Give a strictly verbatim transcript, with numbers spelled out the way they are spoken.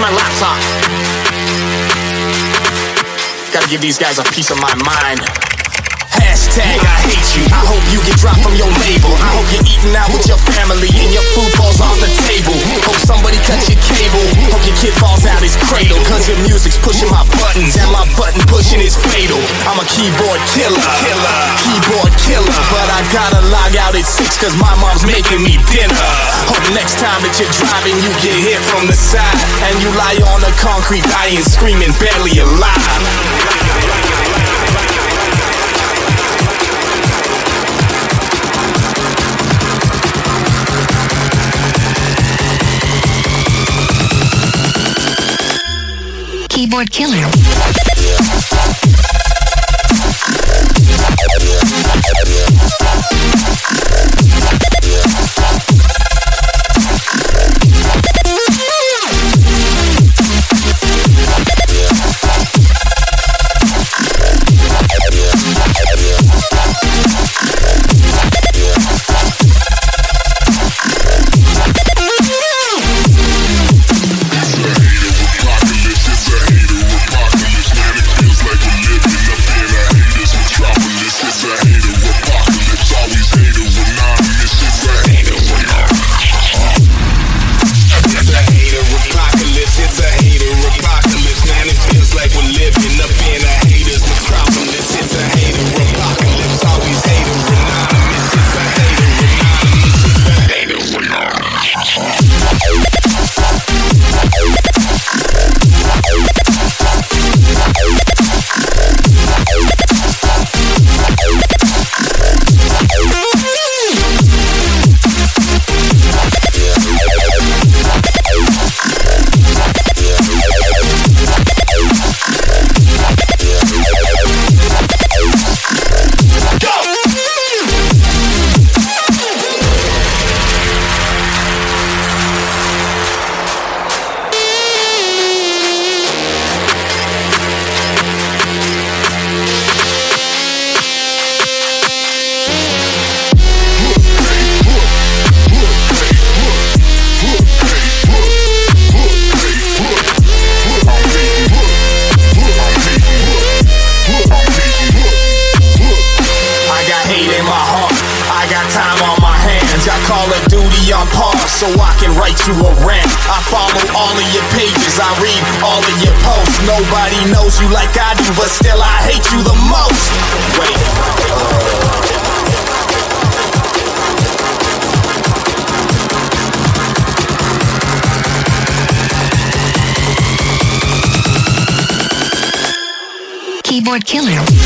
my laptop. Gotta give these guys a piece of my mind. Hashtag I hate you. I hope you get dropped from your label. I hope you're eating out with your family and your food falls off the table. Hope somebody cuts your cable. Hope your kid falls out his cradle. Cause your music's pushing my buttons and my button pushing is fatal. I'm a keyboard killer, killer, keyboard killer. But I gotta log out at six cause my mom's making me dinner. Hope next time that you're driving you get hit from the side and you lie on the concrete dying, screaming, barely alive. Keyboard killer. So I can write you a rant. I follow all of your pages, I read all of your posts. Nobody knows you like I do, but still I hate you the most. Wait. Keyboard killer.